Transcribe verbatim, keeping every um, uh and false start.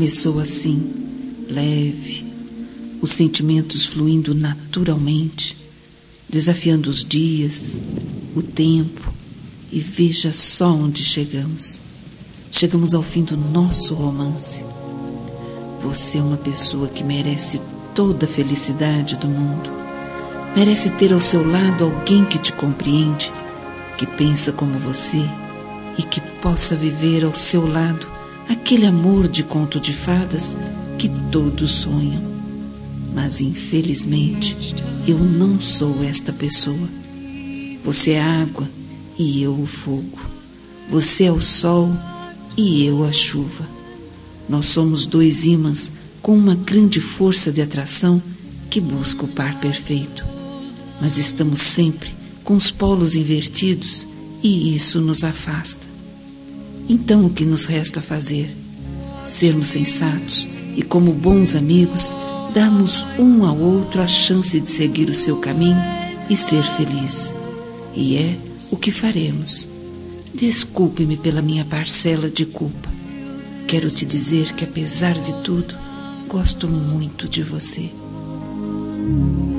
começou assim, leve, os sentimentos fluindo naturalmente, desafiando os dias, o tempo, e veja só onde chegamos. Chegamos ao fim do nosso romance. Você é uma pessoa que merece toda a felicidade do mundo. Merece ter ao seu lado alguém que te compreende, que pensa como você e que possa viver ao seu lado aquele amor de conto de fadas que todos sonham. Mas infelizmente eu não sou esta pessoa. Você é a água e eu o fogo. Você é o sol e eu a chuva. Nós somos dois ímãs com uma grande força de atração que busca o par perfeito. Mas estamos sempre com os polos invertidos e isso nos afasta. Então o que nos resta fazer? Sermos sensatos e, como bons amigos, darmos um ao outro a chance de seguir o seu caminho e ser feliz. E é o que faremos. Desculpe-me pela minha parcela de culpa. Quero te dizer que, apesar de tudo, gosto muito de você.